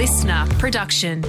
listener production.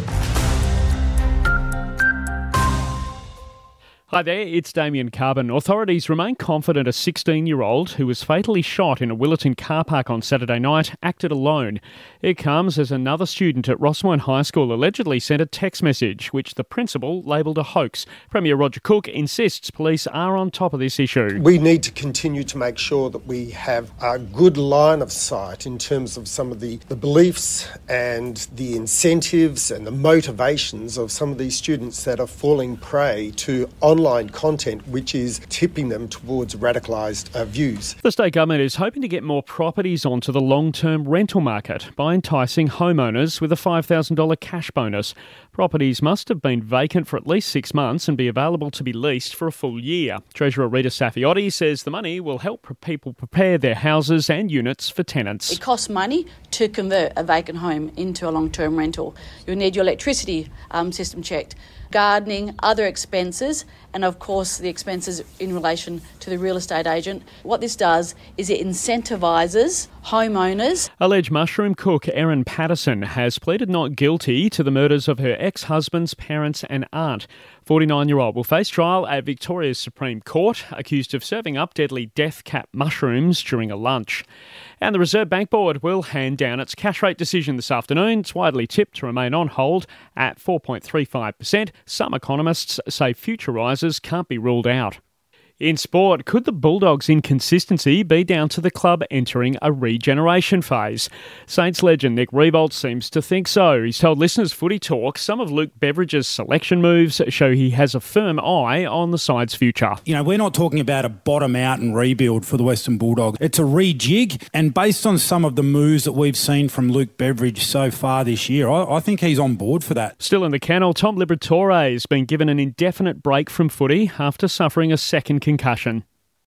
Hi there, it's Damien Carbon. Authorities remain confident a 16-year-old who was fatally shot in a Willetton car park on Saturday night acted alone. It comes as another student at Rossmoyne High School allegedly sent a text message, which the principal labelled a hoax. Premier Roger Cook insists police are on top of this issue. We need to continue to make sure that we have a good line of sight in terms of some of the beliefs and the incentives and the motivations of some of these students that are falling prey to online content which is tipping them towards radicalised views. The state government is hoping to get more properties onto the long-term rental market by enticing homeowners with a $5,000 cash bonus. Properties must have been vacant for at least 6 months and be available to be leased for a full year. Treasurer Rita Safiotti says the money will help people prepare their houses and units for tenants. It costs money to convert a vacant home into a long-term rental. You'll need your electricity system checked, gardening, other expenses, and of course the expenses in relation to the real estate agent. What this does is it incentivises homeowners. Alleged mushroom cook Erin Patterson has pleaded not guilty to the murders of her ex-husband's parents and aunt. 49-year-old will face trial at Victoria's Supreme Court, accused of serving up deadly death cap mushrooms during a lunch. And the Reserve Bank Board will hand down its cash rate decision this afternoon. It's widely tipped to remain on hold at 4.35%. Some economists say future rises can't be ruled out. In sport, could the Bulldogs' inconsistency be down to the club entering a regeneration phase? Saints legend Nick Riewoldt seems to think so. He's told listeners Footy Talk some of Luke Beveridge's selection moves show he has a firm eye on the side's future. You know, we're not talking about a bottom out and rebuild for the Western Bulldogs. It's a rejig, and based on some of the moves that we've seen from Luke Beveridge so far this year, I think he's on board for that. Still in the kennel, Tom Liberatore has been given an indefinite break from footy after suffering a second concussion.